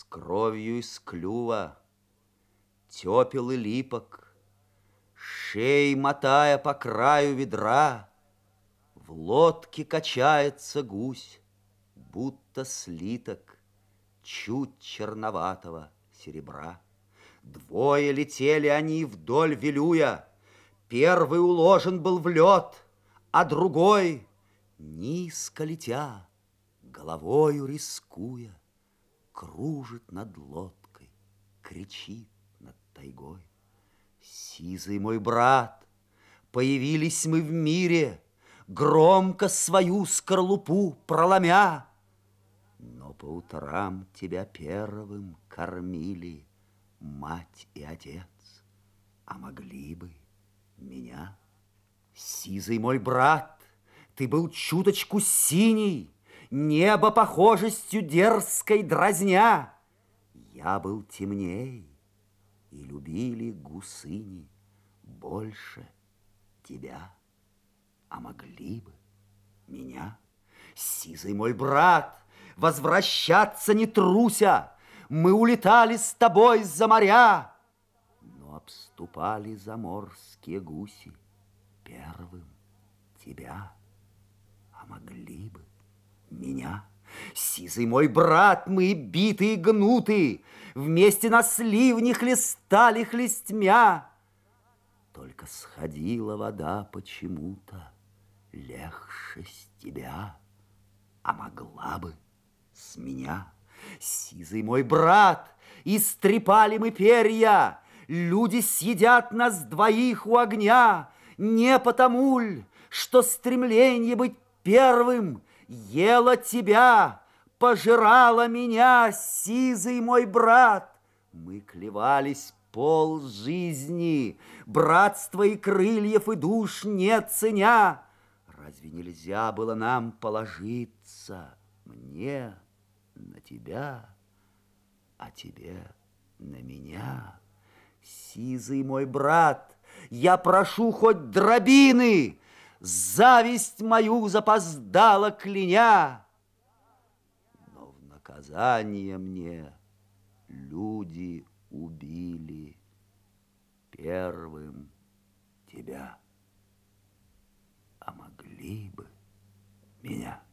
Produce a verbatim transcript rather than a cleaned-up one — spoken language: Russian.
С кровью из клюва, тепел и липок, шеей мотая по краю ведра, в лодке качается гусь, будто слиток чуть черноватого серебра. Двое летели они вдоль Вилюя. Первый уложен был в лед, а другой, низко летя, головою рискуя, кружит над лодкой, кричит над тайгой. Сизый мой брат, появились мы в мире, громко свою скорлупу проломя, но по утрам тебя первым кормили мать и отец, а могли бы меня. Сизый мой брат, ты был чуточку синий, небо похожестью дерзкой дразня. Я был темней, и любили гусыни больше тебя, а могли бы меня. Сизый мой брат, возвращаться не труся, мы улетали с тобой за моря, но обступали заморские гуси первым тебя, а могли бы меня. Сизый мой брат, мы биты и гнуты, вместе на сливне хлестали хлестмя. Только сходила вода почему-то легче с тебя, а могла бы с меня. Сизый мой брат, истрепали мы перья, люди съедят нас двоих у огня, не потому ль, что стремление быть первым ела тебя, пожирала меня, сизый мой брат. Мы клевались пол жизни, братства и крыльев и душ не ценя. Разве нельзя было нам положиться, мне на тебя, а тебе на меня? Сизый мой брат, я прошу хоть дробины, зависть мою запоздала кляня, но в наказание мне люди убили первым тебя, а могли бы меня.